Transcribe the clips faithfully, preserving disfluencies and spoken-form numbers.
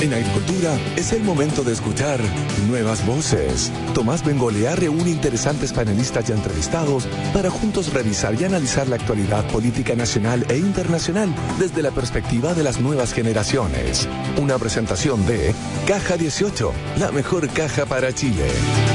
En agricultura es el momento de escuchar nuevas voces. Tomás Bengolea reúne interesantes panelistas y entrevistados para juntos revisar y analizar la actualidad política nacional e internacional desde la perspectiva de las nuevas generaciones. Una presentación de Caja dieciocho, la mejor caja para Chile.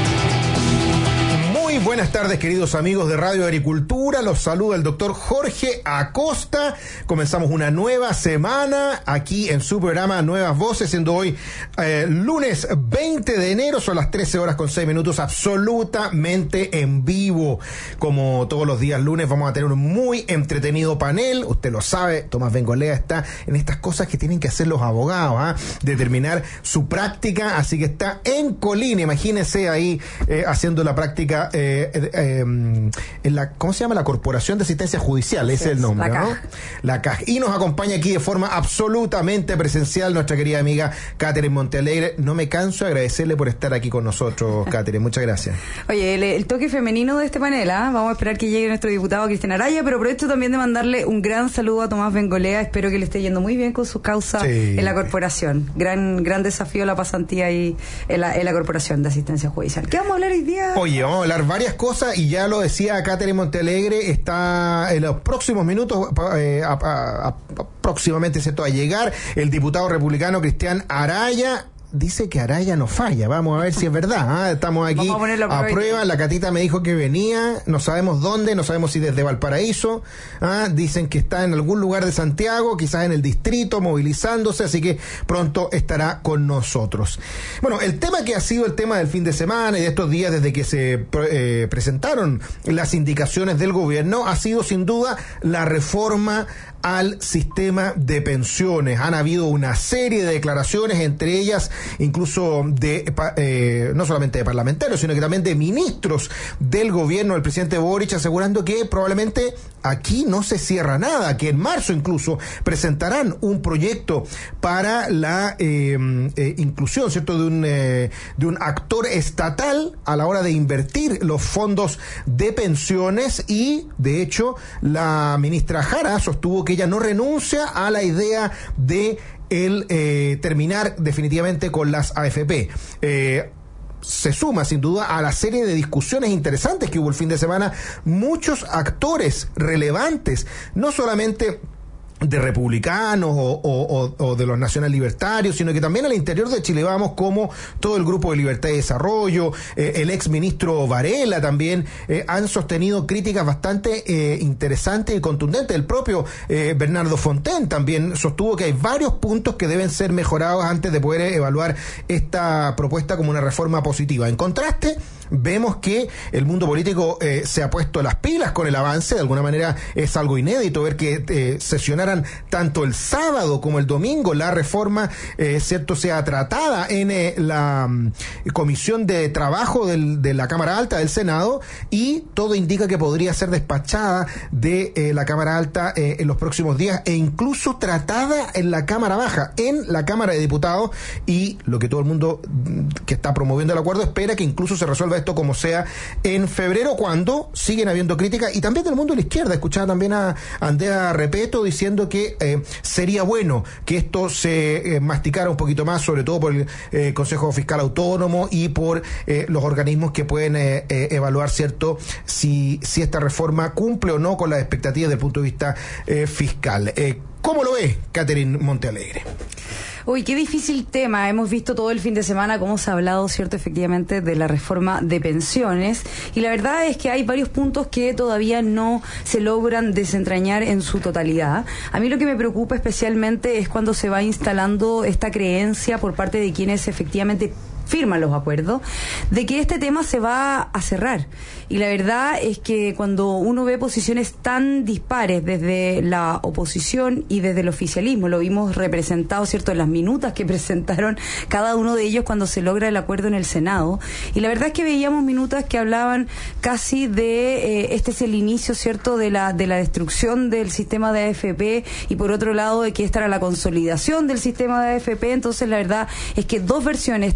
Muy buenas tardes, queridos amigos de Radio Agricultura. Los saluda el doctor Jorge Acosta. Comenzamos una nueva semana aquí en su programa Nuevas Voces, siendo hoy eh, lunes veinte de enero, son las trece horas con seis minutos, absolutamente en vivo. Como todos los días lunes vamos a tener un muy entretenido panel. Usted lo sabe, Tomás Bengolea está en estas cosas que tienen que hacer los abogados, ¿eh? determinar su práctica, así que está en Colina, imagínense ahí eh, haciendo la práctica eh, Eh, eh, en la, ¿cómo se llama? La Corporación de Asistencia Judicial, ese es el nombre, la ¿no? Caja. La Caja. Y nos acompaña aquí de forma absolutamente presencial nuestra querida amiga Catherine Montealegre. No me canso de agradecerle por estar aquí con nosotros, Catherine. Muchas gracias. Oye, el, el toque femenino de este panel, ¿eh? Vamos a esperar que llegue nuestro diputado Cristian Araya, pero aprovecho también de mandarle un gran saludo a Tomás Bengolea. Espero que le esté yendo muy bien con su causa Sí. en la corporación. Gran gran desafío la pasantía ahí en la, en la Corporación de Asistencia Judicial. ¿Qué vamos a hablar hoy día? Oye, vamos a hablar varias cosas y ya lo decía Catherine Montealegre, está en los próximos minutos, eh, a, a, a, próximamente ¿cierto? a llegar el diputado republicano Cristian Araya. Dice que Araya no falla, vamos a ver si es verdad, ¿eh? Estamos aquí Vamos a ponerlo a prueba. a prueba. La Catita me dijo que venía, no sabemos dónde, no sabemos si desde Valparaíso, ¿eh? Dicen que está en algún lugar de Santiago, quizás en el distrito, movilizándose, así que pronto estará con nosotros. Bueno, el tema que ha sido el tema del fin de semana y de estos días desde que se eh, presentaron las indicaciones del gobierno ha sido sin duda la reforma al sistema de pensiones. Han habido una serie de declaraciones, entre ellas incluso de eh, no solamente de parlamentarios, sino que también de ministros del gobierno del presidente Boric, asegurando que probablemente aquí no se cierra nada, que en marzo incluso presentarán un proyecto para la eh, eh, inclusión, ¿cierto?, de un eh, de un actor estatal a la hora de invertir los fondos de pensiones. Y de hecho la ministra Jara sostuvo que ella no renuncia a la idea de el eh, terminar definitivamente con las A F P. Eh, se suma sin duda a la serie de discusiones interesantes que hubo el fin de semana, muchos actores relevantes, no solamente de republicanos o, o, o de los nacional libertarios, sino que también al interior de Chile Vamos, como todo el grupo de Libertad y Desarrollo, eh, el ex ministro Varela también, eh, han sostenido críticas bastante eh, interesantes y contundentes. El propio eh, Bernardo Fontaine también sostuvo que hay varios puntos que deben ser mejorados antes de poder evaluar esta propuesta como una reforma positiva. En contraste, vemos que el mundo político eh, se ha puesto las pilas con el avance. De alguna manera es algo inédito ver que eh, sesionaran tanto el sábado como el domingo la reforma, eh, cierto, sea tratada en eh, la um, Comisión de Trabajo del, de la Cámara Alta del Senado, y todo indica que podría ser despachada de eh, la Cámara Alta eh, en los próximos días, e incluso tratada en la Cámara Baja, en la Cámara de Diputados. Y lo que todo el mundo que está promoviendo el acuerdo espera que incluso se resuelva esto como sea en febrero, cuando siguen habiendo críticas, y también del mundo de la izquierda. Escuchaba también a Andrea Repeto diciendo que eh, sería bueno que esto se eh, masticara un poquito más, sobre todo por el eh, Consejo Fiscal Autónomo y por eh, los organismos que pueden eh, eh, evaluar, cierto, si, si esta reforma cumple o no con las expectativas desde el punto de vista eh, fiscal. Eh, ¿Cómo lo ve Catherine Montealegre? Uy, qué difícil tema. Hemos visto todo el fin de semana cómo se ha hablado, cierto, efectivamente, de la reforma de pensiones, y la verdad es que hay varios puntos que todavía no se logran desentrañar en su totalidad. A mí lo que me preocupa especialmente es cuando se va instalando esta creencia por parte de quienes efectivamente firman los acuerdos, de que este tema se va a cerrar. Y la verdad es que cuando uno ve posiciones tan dispares desde la oposición y desde el oficialismo, lo vimos representado, ¿cierto?, en las minutas que presentaron cada uno de ellos cuando se logra el acuerdo en el Senado. Y la verdad es que veíamos minutas que hablaban casi de, eh, este es el inicio, ¿cierto?, de la, de la destrucción del sistema de A F P, y por otro lado de que esta era la consolidación del sistema de A F P. Entonces la verdad es que dos versiones tan distintas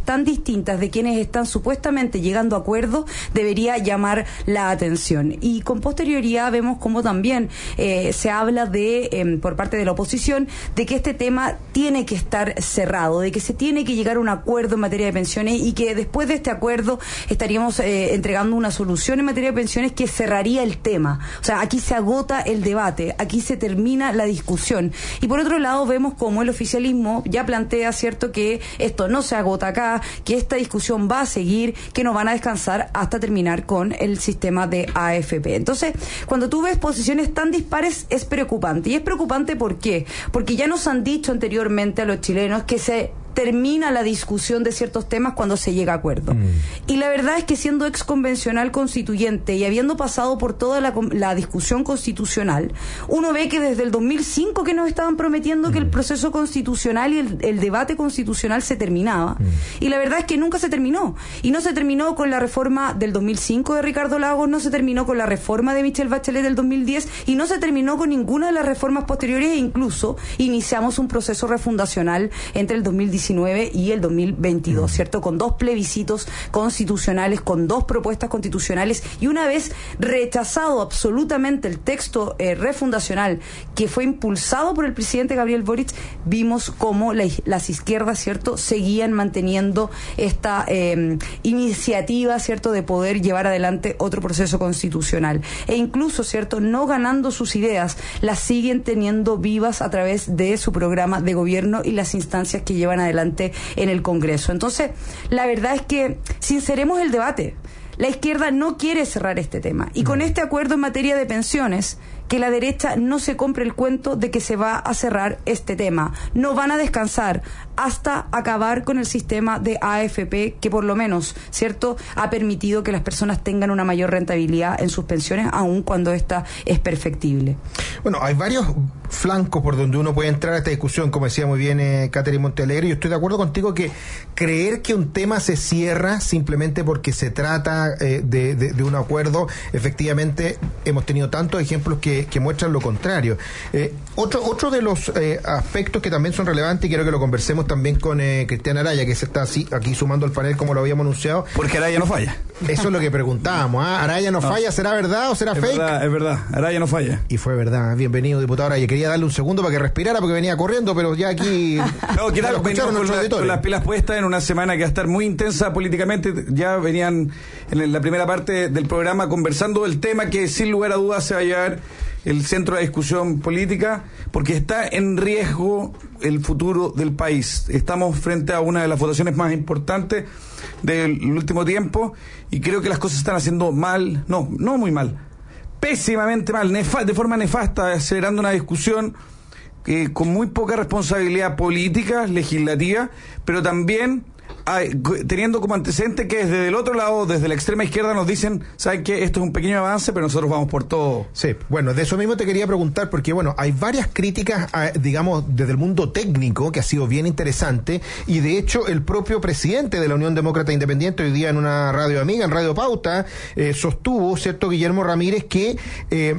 distintas de quienes están supuestamente llegando a acuerdos debería llamar la atención. Y con posterioridad vemos como también eh, se habla de, eh, por parte de la oposición, de que este tema tiene que estar cerrado, de que se tiene que llegar a un acuerdo en materia de pensiones y que después de este acuerdo estaríamos eh, entregando una solución en materia de pensiones que cerraría el tema. O sea, aquí se agota el debate, aquí se termina la discusión. Y por otro lado vemos como el oficialismo ya plantea, cierto, que esto no se agota acá, que esta discusión va a seguir, que no van a descansar hasta terminar con el sistema de A F P. Entonces, cuando tú ves posiciones tan dispares, es preocupante. Y es preocupante ¿por qué? Porque ya nos han dicho anteriormente a los chilenos que se termina la discusión de ciertos temas cuando se llega a acuerdo. Mm. Y la verdad es que siendo ex convencional constituyente y habiendo pasado por toda la, la discusión constitucional, uno ve que desde el dos mil cinco que nos estaban prometiendo mm. que el proceso constitucional y el, el debate constitucional se terminaba. Mm. Y la verdad es que nunca se terminó. Y no se terminó con la reforma del dos mil cinco de Ricardo Lagos, no se terminó con la reforma de Michelle Bachelet del dos mil diez y no se terminó con ninguna de las reformas posteriores e incluso iniciamos un proceso refundacional entre el dos mil diecinueve y el dos mil veintidós, ¿cierto? Con dos plebiscitos constitucionales, con dos propuestas constitucionales y una vez rechazado absolutamente el texto eh, refundacional que fue impulsado por el presidente Gabriel Boric, vimos cómo la, las izquierdas, ¿cierto?, seguían manteniendo esta eh, iniciativa, ¿cierto?, de poder llevar adelante otro proceso constitucional. E incluso, ¿cierto?, no ganando sus ideas, las siguen teniendo vivas a través de su programa de gobierno y las instancias que llevan adelante en el Congreso. Entonces, la verdad es que sinceremos el debate. La izquierda no quiere cerrar este tema. Y con este acuerdo en materia de pensiones, que la derecha no se compre el cuento de que se va a cerrar este tema. No van a descansar hasta acabar con el sistema de A F P que por lo menos, ¿cierto?, ha permitido que las personas tengan una mayor rentabilidad en sus pensiones, aun cuando esta es perfectible. Bueno, hay varios flancos por donde uno puede entrar a esta discusión, como decía muy bien eh, Catherine Montealegre. Yo estoy de acuerdo contigo que creer que un tema se cierra simplemente porque se trata eh, de, de, de un acuerdo, efectivamente hemos tenido tantos ejemplos que Que, que muestran lo contrario. Eh, otro otro de los eh, aspectos que también son relevantes y quiero que lo conversemos también con eh, Cristian Araya, que se está así, aquí sumando al panel como lo habíamos anunciado. Porque Araya no falla. Eso es lo que preguntábamos. ¿ah? Araya no, no falla, ¿será verdad o será es fake? Verdad, es verdad, Araya no falla. Y fue verdad. Bienvenido, diputado Araya. Quería darle un segundo para que respirara porque venía corriendo, pero ya aquí... No, ¿qué tal? Venimos con, la, con las pilas puestas en una semana que va a estar muy intensa políticamente. Ya venían en la primera parte del programa conversando del tema que sin lugar a dudas se va a llevar el centro de la discusión política, porque está en riesgo el futuro del país. Estamos frente a una de las votaciones más importantes del último tiempo y creo que las cosas están haciendo mal, no, no muy mal, pésimamente mal, nefa- de forma nefasta, acelerando una discusión eh, con muy poca responsabilidad política, legislativa, pero también Hay, teniendo como antecedente que desde el otro lado, desde la extrema izquierda, nos dicen, ¿saben qué? Esto es un pequeño avance, pero nosotros vamos por todo. Sí, bueno, de eso mismo te quería preguntar, porque bueno, hay varias críticas, a, digamos, desde el mundo técnico, que ha sido bien interesante, y de hecho el propio presidente de la Unión Demócrata Independiente, hoy día en una radio amiga, en Radio Pauta, eh, sostuvo, ¿cierto?, Guillermo Ramírez, que... Eh,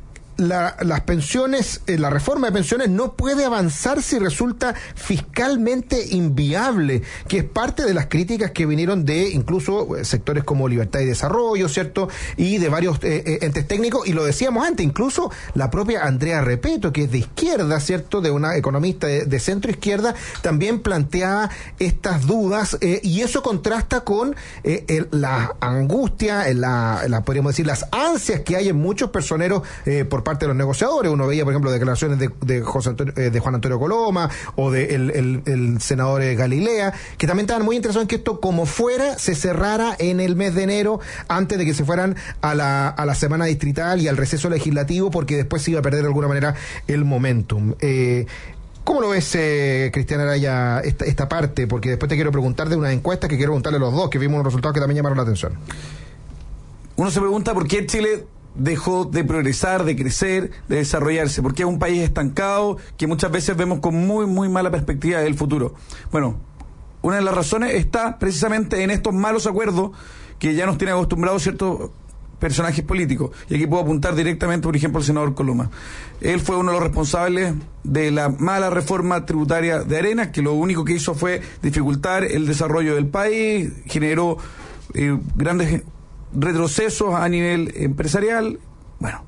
La, las pensiones, eh, la reforma de pensiones no puede avanzar si resulta fiscalmente inviable, que es parte de las críticas que vinieron de incluso eh, sectores como Libertad y Desarrollo, ¿cierto? Y de varios eh, eh, entes técnicos, y lo decíamos antes, incluso la propia Andrea Repeto, que es de izquierda, ¿cierto?, de una economista de, de centro izquierda, también planteaba estas dudas, eh, y eso contrasta con eh, el, la angustia, la, la, podríamos decir, las ansias que hay en muchos personeros eh, por parte de los negociadores. Uno veía, por ejemplo, declaraciones de, de, José Antonio, eh, de Juan Antonio Coloma o de el, el, el senador Galilea, que también estaban muy interesados en que esto, como fuera, se cerrara en el mes de enero, antes de que se fueran a la, a la semana distrital y al receso legislativo, porque después se iba a perder de alguna manera el momentum. Eh, ¿Cómo lo ves, eh, Cristian Araya, esta, esta parte? Porque después te quiero preguntar de unas encuestas que quiero preguntarle a los dos, que vimos unos resultados que también llamaron la atención. Uno se pregunta por qué Chile dejó de progresar, de crecer, de desarrollarse, porque es un país estancado que muchas veces vemos con muy, muy mala perspectiva del futuro. Bueno, una de las razones está precisamente en estos malos acuerdos que ya nos tienen acostumbrados, ¿cierto?, personajes políticos. Y aquí puedo apuntar directamente, por ejemplo, al senador Coloma. Él fue uno de los responsables de la mala reforma tributaria de Arenas, que lo único que hizo fue dificultar el desarrollo del país, generó eh, grandes retrocesos a nivel empresarial. Bueno,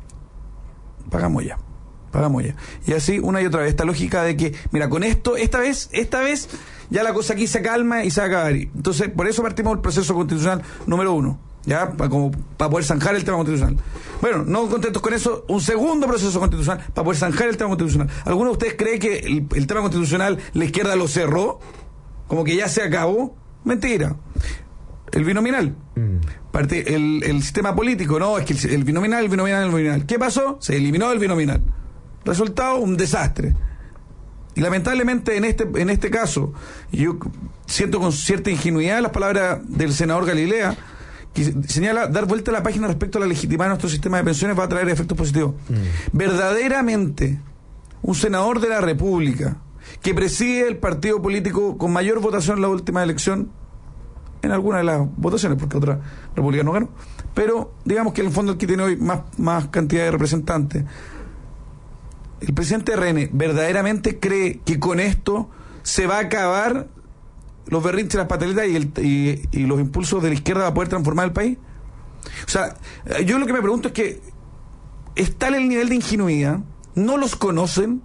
pagamos ya, pagamos ya. Y así una y otra vez, esta lógica de que, mira, con esto, esta vez, esta vez, ya la cosa aquí se calma y se va a acabar. Entonces, por eso partimos del proceso constitucional número uno. Ya, para como para poder zanjar el tema constitucional. Bueno, no contentos con eso, un segundo proceso constitucional para poder zanjar el tema constitucional. ¿Alguno de ustedes cree que el, el tema constitucional la izquierda lo cerró? Como que ya se acabó. Mentira. El binominal. Mm. Parte, el, el sistema político, no, es que el, el binominal, el binominal, el binominal. ¿Qué pasó? Se eliminó el binominal. Resultado, un desastre. Y lamentablemente en este, en este caso, yo siento con cierta ingenuidad las palabras del senador Galilea, que señala, dar vuelta a la página respecto a la legitimidad de nuestro sistema de pensiones va a traer efectos positivos. Mm. Verdaderamente, un senador de la República que preside el partido político con mayor votación en la última elección, en alguna de las votaciones, porque otra república no ganó, pero digamos que en el fondo el que tiene hoy más, más cantidad de representantes, el presidente R N verdaderamente cree que con esto se va a acabar los berrinches, las pataletas y, el, y, y los impulsos de la izquierda para poder transformar el país. O sea, yo lo que me pregunto es que es tal el nivel de ingenuidad, no los conocen,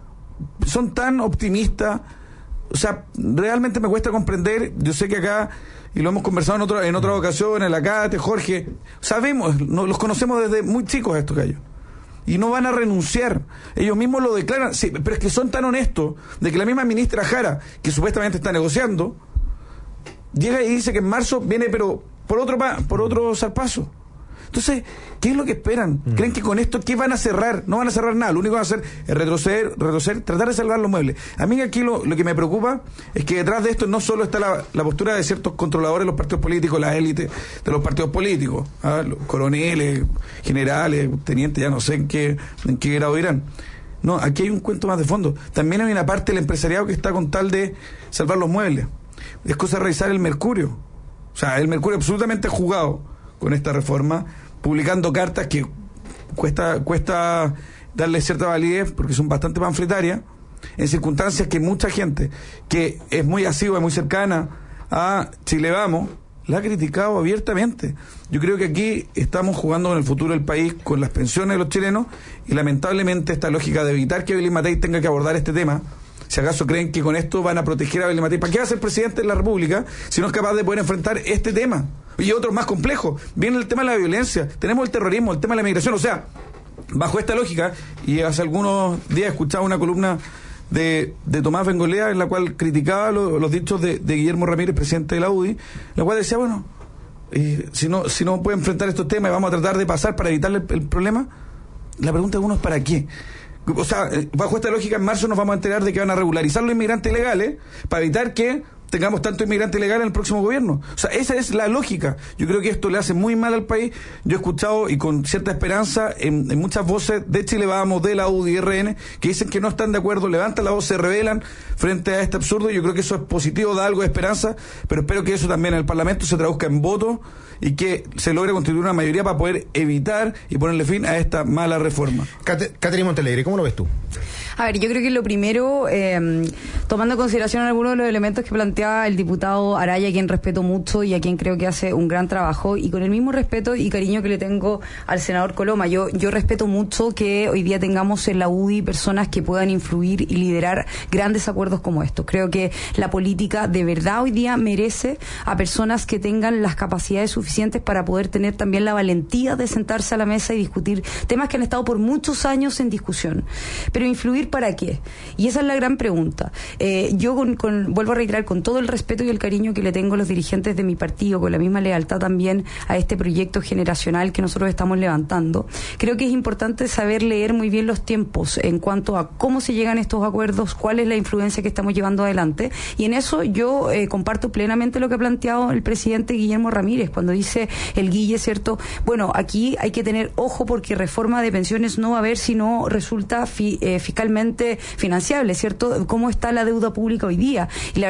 son tan optimistas. O sea, realmente me cuesta comprender. Yo sé que acá, y lo hemos conversado en, otro, en otras ocasiones, la Cate, Jorge, sabemos, no, los conocemos desde muy chicos a estos gallos. Y no van a renunciar. Ellos mismos lo declaran. Sí, pero es que son tan honestos de que la misma ministra Jara, que supuestamente está negociando, llega y dice que en marzo viene, pero por otro pa, por otro zarpazo. Entonces, ¿qué es lo que esperan? Mm. ¿Creen que con esto qué van a cerrar? No van a cerrar nada. Lo único que van a hacer es retroceder, retroceder, tratar de salvar los muebles. A mí aquí lo, lo que me preocupa es que detrás de esto no solo está la, la postura de ciertos controladores de los partidos políticos, la élite de los partidos políticos, ¿ah? Los coroneles, generales, tenientes, ya no sé en qué, en qué grado irán. No, aquí hay un cuento más de fondo. También hay una parte del empresariado que está con tal de salvar los muebles. Es cosa de revisar el Mercurio. O sea, el Mercurio absolutamente jugado con esta reforma, publicando cartas que cuesta cuesta darle cierta validez porque son bastante panfletarias, en circunstancias que mucha gente que es muy asidua, muy cercana a Chile Vamos, la ha criticado abiertamente. Yo creo que aquí estamos jugando con el futuro del país, con las pensiones de los chilenos, y lamentablemente esta lógica de evitar que Evelyn Matei tenga que abordar este tema. Si acaso creen que con esto van a proteger a Evelyn Matei, ¿para qué va a ser presidente de la República si no es capaz de poder enfrentar este tema? Y otros más complejos. Viene el tema de la violencia, tenemos el terrorismo, el tema de la migración. O sea, bajo esta lógica, y hace algunos días escuchaba una columna de, de Tomás Bengolea en la cual criticaba lo, los dichos de, de Guillermo Ramírez, presidente de la U D I, la cual decía, bueno, eh, si no si no puede enfrentar estos temas y vamos a tratar de pasar para evitar el, el problema, la pregunta de uno es ¿para qué? O sea, bajo esta lógica, en marzo nos vamos a enterar de que van a regularizar los inmigrantes ilegales para evitar que tengamos tanto inmigrante ilegal en el próximo gobierno. O sea, esa es la lógica. Yo creo que esto le hace muy mal al país. Yo he escuchado, y con cierta esperanza, en, en muchas voces de Chile Vamos, de la U D I, R N, que dicen que no están de acuerdo, levantan la voz, se rebelan frente a este absurdo. Yo creo que eso es positivo, da algo de esperanza, pero espero que eso también en el Parlamento se traduzca en votos y que se logre constituir una mayoría para poder evitar y ponerle fin a esta mala reforma. Catherine Montealegre, ¿cómo lo ves tú? A ver, yo creo que lo primero, eh, tomando en consideración algunos de los elementos que planteaba el diputado Araya, a quien respeto mucho y a quien creo que hace un gran trabajo, y con el mismo respeto y cariño que le tengo al senador Coloma, yo, yo respeto mucho que hoy día tengamos en la U D I personas que puedan influir y liderar grandes acuerdos como estos. Creo que la política de verdad hoy día merece a personas que tengan las capacidades suficientes para poder tener también la valentía de sentarse a la mesa y discutir temas que han estado por muchos años en discusión. Pero influir ¿para qué? Y esa es la gran pregunta. Eh, yo con, con, vuelvo a reiterar, con todo el respeto y el cariño que le tengo a los dirigentes de mi partido, con la misma lealtad también a este proyecto generacional que nosotros estamos levantando, creo que es importante saber leer muy bien los tiempos en cuanto a cómo se llegan estos acuerdos, cuál es la influencia que estamos llevando adelante, y en eso yo eh, comparto plenamente lo que ha planteado el presidente Guillermo Ramírez, cuando dice el Guille, ¿cierto? Bueno, aquí hay que tener ojo porque reforma de pensiones no va a haber si no resulta fi, eh, fiscalmente financiable, ¿cierto? ¿Cómo está la deuda pública hoy día? Y la verdad es que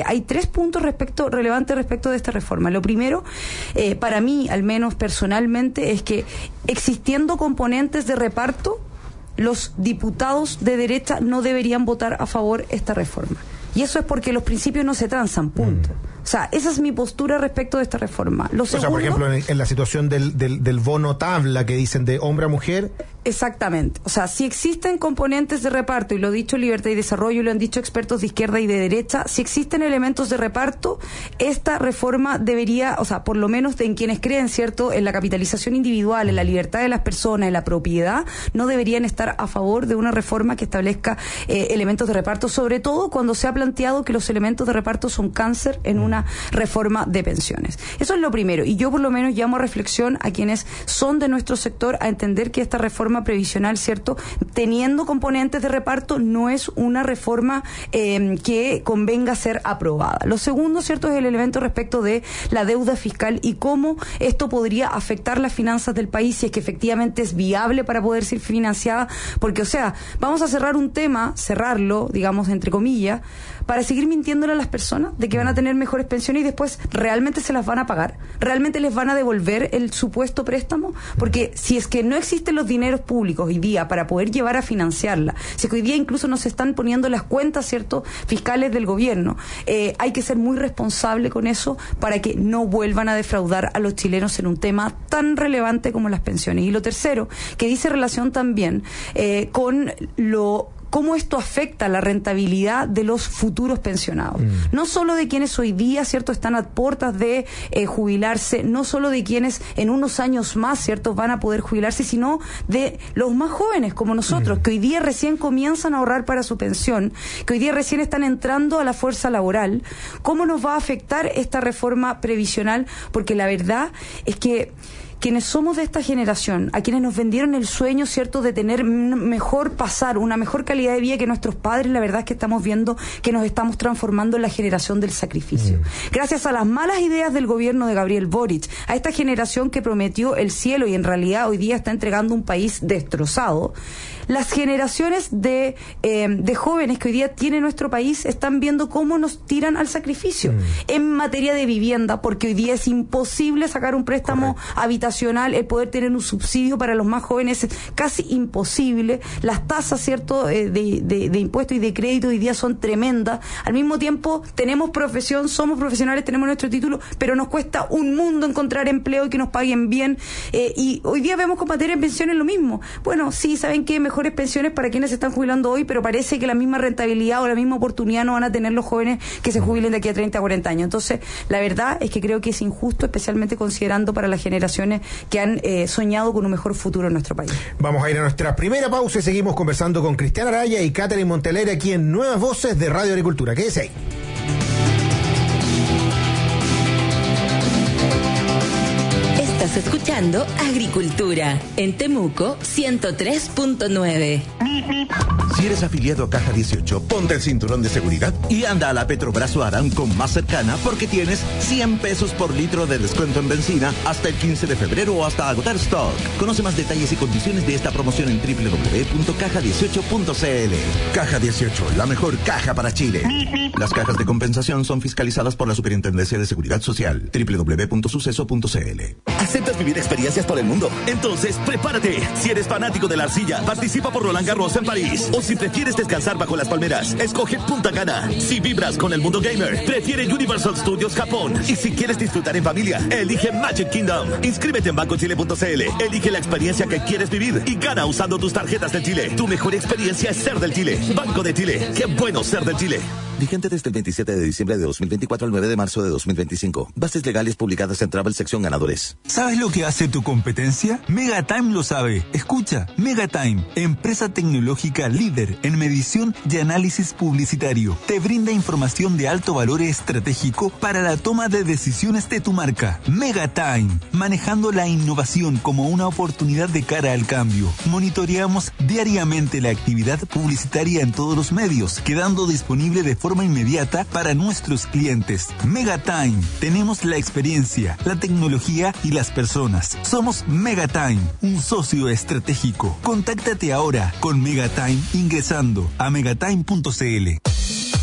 hay tres puntos respecto relevantes respecto de esta reforma. Lo primero, eh, para mí, al menos personalmente, es que existiendo componentes de reparto, los diputados de derecha no deberían votar a favor esta reforma. Y eso es porque los principios no se transan, punto. Mm. O sea, esa es mi postura respecto de esta reforma. Lo segundo, o sea, por ejemplo, en, en la situación del, del, del bono tabla que dicen de hombre a mujer. Exactamente. O sea, si existen componentes de reparto, y lo ha dicho Libertad y Desarrollo, y lo han dicho expertos de izquierda y de derecha, si existen elementos de reparto, esta reforma debería, o sea, por lo menos en quienes creen, ¿cierto?, en la capitalización individual, en la libertad de las personas, en la propiedad, no deberían estar a favor de una reforma que establezca eh, elementos de reparto, sobre todo cuando se ha planteado que los elementos de reparto son cáncer en una reforma de pensiones. Eso es lo primero. Y yo por lo menos llamo a reflexión a quienes son de nuestro sector a entender que esta reforma previsional, ¿cierto?, teniendo componentes de reparto, no es una reforma eh, que convenga ser aprobada. Lo segundo, ¿cierto?, es el elemento respecto de la deuda fiscal y cómo esto podría afectar las finanzas del país, si es que efectivamente es viable para poder ser financiada, porque, o sea, vamos a cerrar un tema, cerrarlo, digamos, entre comillas, para seguir mintiéndole a las personas de que van a tener mejores pensiones y después realmente se las van a pagar, realmente les van a devolver el supuesto préstamo, porque si es que no existen los dineros públicos hoy día para poder llevar a financiarla, si es que hoy día incluso no se están poniendo las cuentas, ¿cierto?, fiscales del gobierno, eh, hay que ser muy responsable con eso para que no vuelvan a defraudar a los chilenos en un tema tan relevante como las pensiones. Y lo tercero, que dice relación también eh, con lo cómo esto afecta la rentabilidad de los futuros pensionados. Mm. No solo de quienes hoy día, ¿cierto?, están a puertas de eh, jubilarse, no solo de quienes en unos años más, ¿cierto?, van a poder jubilarse, sino de los más jóvenes como nosotros, mm. que hoy día recién comienzan a ahorrar para su pensión, que hoy día recién están entrando a la fuerza laboral. ¿Cómo nos va a afectar esta reforma previsional? Porque la verdad es que quienes somos de esta generación, a quienes nos vendieron el sueño, ¿cierto?, de tener mejor pasar, una mejor calidad de vida que nuestros padres, la verdad es que estamos viendo que nos estamos transformando en la generación del sacrificio. Mm. Gracias a las malas ideas del gobierno de Gabriel Boric, a esta generación que prometió el cielo y en realidad hoy día está entregando un país destrozado, las generaciones de, eh, de jóvenes que hoy día tiene nuestro país están viendo cómo nos tiran al sacrificio mm. en materia de vivienda, porque hoy día es imposible sacar un préstamo Correcto. habitacional, el poder tener un subsidio para los más jóvenes es casi imposible, las tasas, ¿cierto?, eh, de, de, de impuestos y de crédito hoy día son tremendas, al mismo tiempo tenemos profesión, somos profesionales, tenemos nuestro título, pero nos cuesta un mundo encontrar empleo y que nos paguen bien, eh, y hoy día vemos con materia de pensiones lo mismo. Bueno, sí, ¿saben qué? Mejores pensiones para quienes se están jubilando hoy, pero parece que la misma rentabilidad o la misma oportunidad no van a tener los jóvenes que se jubilen de aquí a treinta, cuarenta años. Entonces, la verdad es que creo que es injusto, especialmente considerando para las generaciones que han eh, soñado con un mejor futuro en nuestro país. Vamos a ir a nuestra primera pausa y seguimos conversando con Cristiana Araya y Catherine Montelera aquí en Nuevas Voces de Radio Agricultura. Quédese ahí. Estás escuchando Agricultura en Temuco ciento tres punto nueve. Si eres afiliado a Caja dieciocho, ponte el cinturón de seguridad y anda a la Petrobras o Aramco más cercana porque tienes cien pesos por litro de descuento en benzina hasta el quince de febrero o hasta agotar stock. Conoce más detalles y condiciones de esta promoción en doble u doble u doble u punto caja dieciocho punto c l. Caja dieciocho, la mejor caja para Chile. Las cajas de compensación son fiscalizadas por la Superintendencia de Seguridad Social. doble u doble u doble u punto suceso punto c l. ¿Aceptas vivir experiencias por el mundo? Entonces, prepárate. Si eres fanático de la arcilla, participa por Roland Garros en París. O si prefieres descansar bajo las palmeras, escoge Punta Cana. Si vibras con el mundo gamer, prefiere Universal Studios Japón. Y si quieres disfrutar en familia, elige Magic Kingdom. Inscríbete en banco chile punto c l. Elige la experiencia que quieres vivir y gana usando tus tarjetas del Chile. Tu mejor experiencia es ser del Chile. Banco de Chile. Qué bueno ser del Chile. Vigente desde el veintisiete de diciembre de dos mil veinticuatro al nueve de marzo de dos mil veinticinco. Bases legales publicadas en Travel sección ganadores. ¿Sabes lo que hace tu competencia? Megatime lo sabe. Escucha, Megatime, empresa tecnológica líder en medición y análisis publicitario. Te brinda información de alto valor estratégico para la toma de decisiones de tu marca. Megatime, manejando la innovación como una oportunidad de cara al cambio. Monitoreamos diariamente la actividad publicitaria en todos los medios, quedando disponible de forma inmediata para nuestros clientes. Megatime, tenemos la experiencia, la tecnología y las personas. Somos Megatime, un socio estratégico. Contáctate ahora con Megatime ingresando a megatime punto c l.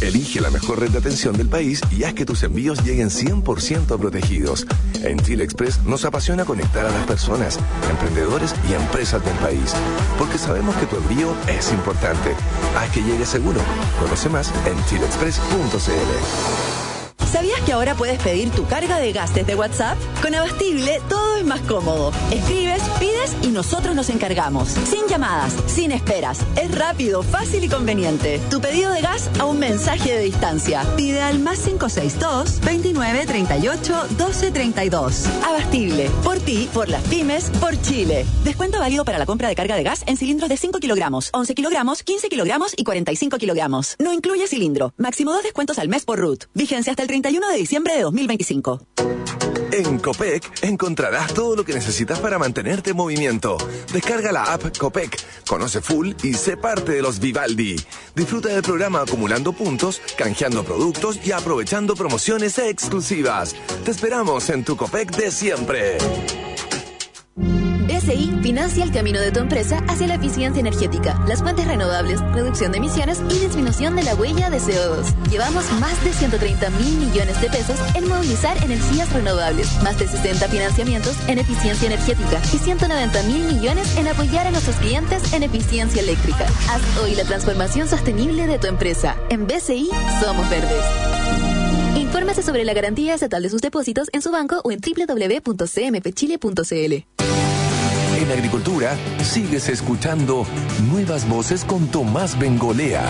Elige la mejor red de atención del país y haz que tus envíos lleguen cien por ciento protegidos. En Chile Express nos apasiona conectar a las personas, emprendedores y empresas del país, porque sabemos que tu envío es importante. Haz que llegue seguro. Conoce más en chile express punto c l. ¿Sabías que ahora puedes pedir tu carga de gas desde WhatsApp? Con Abastible todo es más cómodo. Escribes, pides y nosotros nos encargamos. Sin llamadas, sin esperas. Es rápido, fácil y conveniente. Tu pedido de gas a un mensaje de distancia. Pide al más cinco seis dos, veintinueve, treinta y ocho, doce, treinta y dos. Abastible. Por ti, por las pymes, por Chile. Descuento válido para la compra de carga de gas en cilindros de cinco kilogramos, once kilogramos, quince kilogramos y cuarenta y cinco kilogramos. No incluye cilindro. Máximo dos descuentos al mes por R U T. Vigencia hasta el treinta y uno de diciembre de dos mil veinticinco. En Copec encontrarás todo lo que necesitas para mantenerte en movimiento. Descarga la app Copec, conoce full y sé parte de los Vivaldi. Disfruta del programa acumulando puntos, canjeando productos y aprovechando promociones exclusivas. Te esperamos en tu Copec de siempre. B C I financia el camino de tu empresa hacia la eficiencia energética, las fuentes renovables, reducción de emisiones y disminución de la huella de C O dos. Llevamos más de ciento treinta mil millones de pesos en movilizar energías renovables, más de sesenta financiamientos en eficiencia energética y ciento noventa mil millones en apoyar a nuestros clientes en eficiencia eléctrica. Haz hoy la transformación sostenible de tu empresa. En B C I somos verdes. Infórmese sobre la garantía estatal de sus depósitos en su banco o en doble u doble u doble u punto c m p chile punto c l. En Agricultura, sigues escuchando Nuevas Voces con Tomás Bengolea.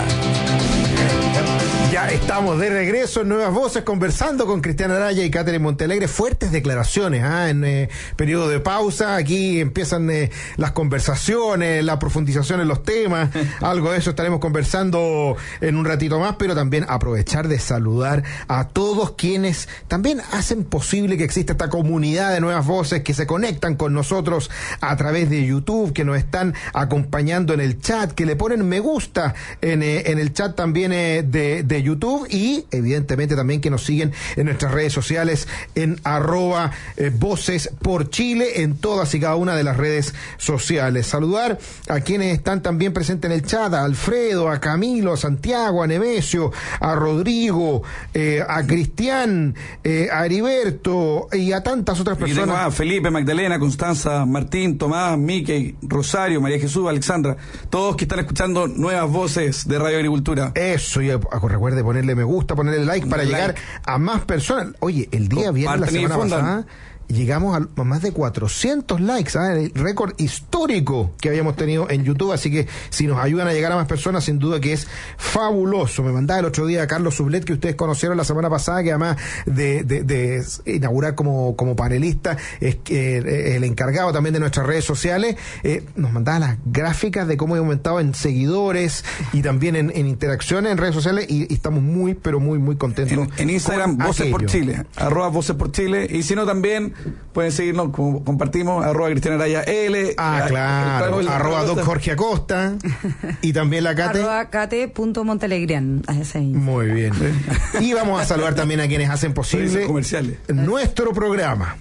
Ya estamos de regreso en Nuevas Voces, conversando con Cristian Araya y Catherine Montealegre. Fuertes declaraciones, ¿ah? En eh, periodo de pausa. Aquí empiezan eh, las conversaciones, la profundización en los temas. Algo de eso estaremos conversando en un ratito más, pero también aprovechar de saludar a todos quienes también hacen posible que exista esta comunidad de Nuevas Voces, que se conectan con nosotros a través de YouTube, que nos están acompañando en el chat, que le ponen me gusta en, eh, en el chat también eh, de, de YouTube, y evidentemente también que nos siguen en nuestras redes sociales en arroba eh, Voces por Chile en todas y cada una de las redes sociales. Saludar a quienes están también presentes en el chat: a Alfredo, a Camilo, a Santiago, a Nemesio, a Rodrigo, eh, a Cristian, eh, a Heriberto y a tantas otras personas. Y tengo a Felipe, Magdalena, Constanza, Martín, Tomás, Mickey, Rosario, María Jesús, Alexandra, todos que están escuchando Nuevas Voces de Radio Agricultura. Eso, y recuerde ponerle me gusta, ponerle like para like. llegar a más personas. Oye, el día viernes, la semana pasada, llegamos a más de cuatrocientos likes, ¿eh? El récord histórico que habíamos tenido en YouTube, así que si nos ayudan a llegar a más personas, sin duda que es fabuloso. Me mandaba el otro día a Carlos Sublet, que ustedes conocieron la semana pasada, que además de, de, de inaugurar como, como panelista, es eh, el encargado también de nuestras redes sociales, eh, nos mandaba las gráficas de cómo ha aumentado en seguidores y también en, en interacciones en redes sociales, y, y estamos muy, pero muy, muy contentos. En, en Instagram, Voces por Chile, arroba Voces por Chile, y si no también pueden seguirnos, como compartimos, arroba Cristian Araya L. Ah, claro. El, el, arroba Doc Jorge Acosta. Y también la Cate. Arroba Cate punto Montelegrian. Muy bien. Y vamos a saludar también a quienes hacen posible comerciales. nuestro programa.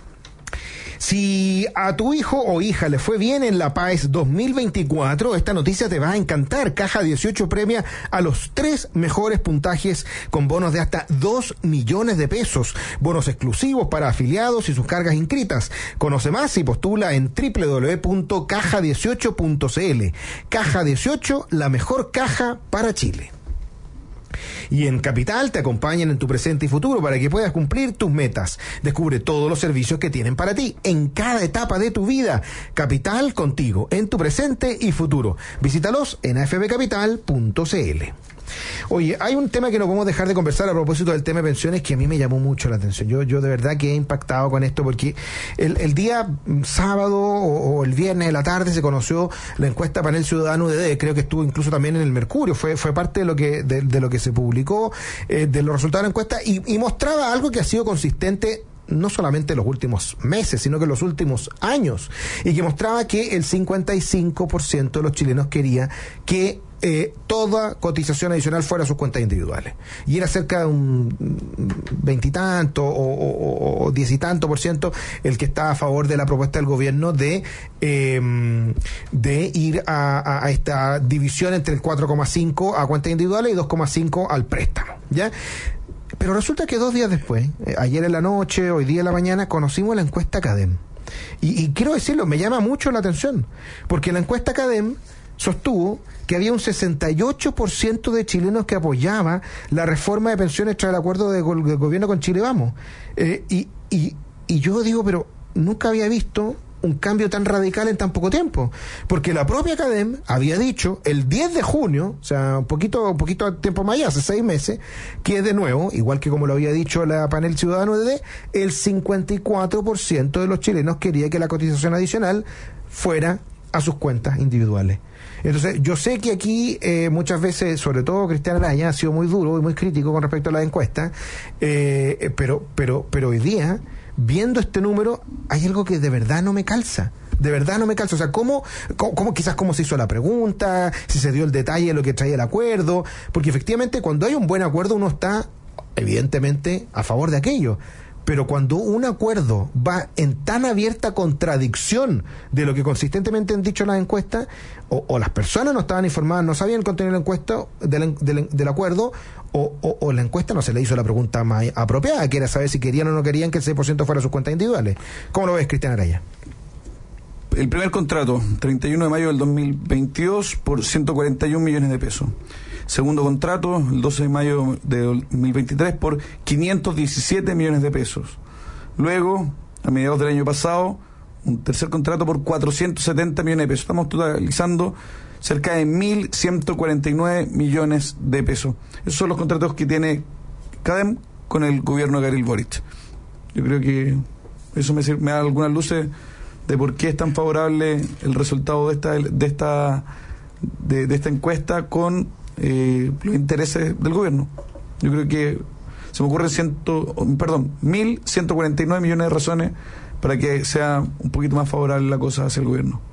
Si a tu hijo o hija le fue bien en la PAES dos mil veinticuatro, esta noticia te va a encantar. Caja dieciocho premia a los tres mejores puntajes con bonos de hasta dos millones de pesos. Bonos exclusivos para afiliados y sus cargas inscritas. Conoce más y postula en doble u doble u doble u punto caja dieciocho punto c l. Caja dieciocho, la mejor caja para Chile. Y en Capital te acompañan en tu presente y futuro para que puedas cumplir tus metas. Descubre todos los servicios que tienen para ti en cada etapa de tu vida. Capital, contigo en tu presente y futuro. Visítalos en a f b capital punto c l. Oye, hay un tema que no podemos dejar de conversar a propósito del tema de pensiones, que a mí me llamó mucho la atención. Yo, yo de verdad que he impactado con esto, porque el, el día sábado o, o el viernes de la tarde se conoció la encuesta Panel Ciudadano U D D, creo que estuvo incluso también en el Mercurio, fue, fue parte de lo que, de, de lo que se publicó, eh, de los resultados de la encuesta, y, y mostraba algo que ha sido consistente no solamente en los últimos meses, sino que en los últimos años, y que mostraba que el cincuenta y cinco por ciento de los chilenos quería que Eh, toda cotización adicional fuera a sus cuentas individuales. Y era cerca de un veintitanto o, o diez y tanto por ciento el que estaba a favor de la propuesta del gobierno de eh, de ir a, a, a esta división entre el cuatro coma cinco a cuentas individuales y dos coma cinco al préstamo, ¿ya? Pero resulta que dos días después, eh, ayer en la noche, hoy día en la mañana, conocimos la encuesta Cadem. Y, y quiero decirlo, me llama mucho la atención, porque la encuesta Cadem sostuvo que había un sesenta y ocho por ciento de chilenos que apoyaba la reforma de pensiones tras el acuerdo de, del gobierno con Chile Vamos. Eh, y, y, y yo digo, pero nunca había visto un cambio tan radical en tan poco tiempo, porque la propia Cadem había dicho el diez de junio, o sea, un poquito un poquito tiempo más allá, hace seis meses, que de nuevo, igual que como lo había dicho la Panel Ciudadano de el cincuenta y cuatro por ciento de los chilenos quería que la cotización adicional fuera a sus cuentas individuales. Entonces, yo sé que aquí eh, muchas veces, sobre todo Cristian Araya, ha sido muy duro y muy crítico con respecto a las encuestas, eh, pero, pero, pero hoy día, viendo este número, hay algo que de verdad no me calza. De verdad no me calza. O sea, ¿cómo, cómo, cómo quizás cómo se hizo la pregunta, si se dio el detalle de lo que traía el acuerdo? Porque efectivamente, cuando hay un buen acuerdo, uno está, evidentemente, a favor de aquello. Pero cuando un acuerdo va en tan abierta contradicción de lo que consistentemente han dicho las encuestas, o, o las personas no estaban informadas, no sabían el contenido de la encuesta, del, del, del acuerdo, o, o, o la encuesta no se le hizo la pregunta más apropiada, que era saber si querían o no querían que el seis por ciento fuera sus cuentas individuales. ¿Cómo lo ves, Cristian Araya? El primer contrato, treinta y uno de mayo del dos mil veintidós, por ciento cuarenta y un millones de pesos. Segundo contrato, el doce de mayo de dos mil veintitrés, por quinientos diecisiete millones de pesos. Luego, a mediados del año pasado, un tercer contrato por cuatrocientos setenta millones de pesos. Estamos totalizando cerca de mil ciento cuarenta y nueve millones de pesos. Esos son los contratos que tiene Cadem con el gobierno de Gabriel Boric. Yo creo que eso me, me da algunas luces de por qué es tan favorable el resultado de esta de esta de, de esta encuesta con eh, los intereses del gobierno. Yo creo que se me ocurren ciento, perdón, mil ciento cuarenta y nueve millones de razones para que sea un poquito más favorable la cosa hacia el gobierno.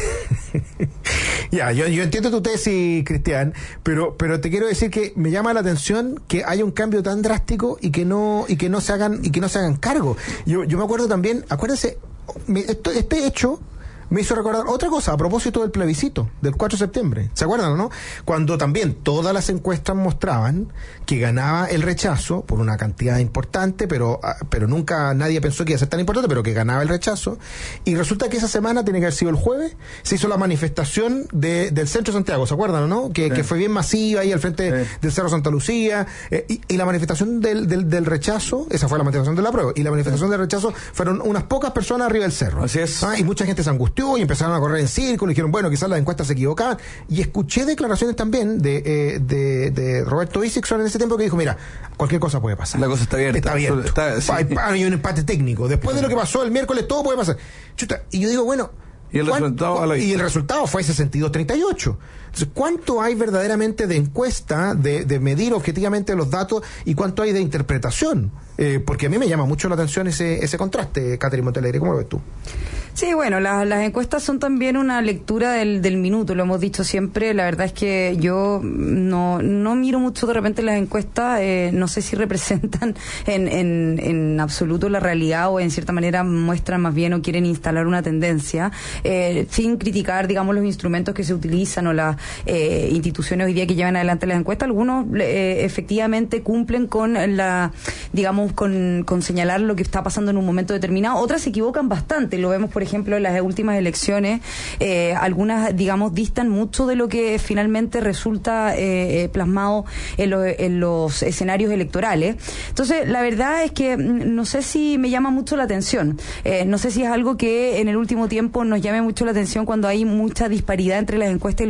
Ya, yo, yo entiendo tu tesis, Cristian, pero pero te quiero decir que me llama la atención que haya un cambio tan drástico y que no y que no se hagan y que no se hagan cargo. Yo yo me acuerdo también, acuérdense, me, esto, este hecho me hizo recordar otra cosa a propósito del plebiscito del cuatro de septiembre. ¿Se acuerdan o no? Cuando también todas las encuestas mostraban que ganaba el rechazo por una cantidad importante, pero pero nunca nadie pensó que iba a ser tan importante, pero que ganaba el rechazo. Y resulta que esa semana, tiene que haber sido el jueves, se hizo la manifestación de, del Centro de Santiago, ¿se acuerdan o no? Que, sí. que fue bien masiva ahí al frente sí. del Cerro Santa Lucía. Eh, y, y la manifestación del, del, del rechazo, esa fue la manifestación de la prueba, y la manifestación sí. del rechazo fueron unas pocas personas arriba del cerro. Así es. Ah, y mucha gente se angustió y empezaron a correr en círculo y dijeron, bueno, quizás las encuestas se equivocaban. Y escuché declaraciones también de, eh, de, de Roberto Isixson en ese tiempo que dijo, mira, cualquier cosa puede pasar. La cosa está abierta. Está abierto. Está, sí. hay, hay un empate técnico. Después de lo que pasó el miércoles, todo puede pasar. Chuta, y yo digo, bueno, y el resultado a la y el resultado fue sesenta y dos a treinta y ocho. Entonces, ¿cuánto hay verdaderamente de encuesta, de, de medir objetivamente los datos, y cuánto hay de interpretación? Eh, porque a mí me llama mucho la atención ese, ese contraste, Catherine Montelegre. ¿Cómo lo ves tú? Sí, bueno, las, las encuestas son también una lectura del, del minuto, lo hemos dicho siempre. La verdad es que yo no, no miro mucho de repente las encuestas, eh, no sé si representan en, en, en absoluto la realidad o en cierta manera muestran más bien o quieren instalar una tendencia, eh, sin criticar, digamos, los instrumentos que se utilizan o las eh, instituciones hoy día que llevan adelante las encuestas. Algunos eh, efectivamente cumplen con la, digamos, con, con señalar lo que está pasando en un momento determinado. Otras se equivocan bastante, lo vemos por Por ejemplo, en las últimas elecciones, eh, algunas, digamos, distan mucho de lo que finalmente resulta eh, plasmado en, lo, en los escenarios electorales. Entonces, la verdad es que no sé si me llama mucho la atención. Eh, no sé si es algo que en el último tiempo nos llame mucho la atención cuando hay mucha disparidad entre las encuestas y lo que finalmente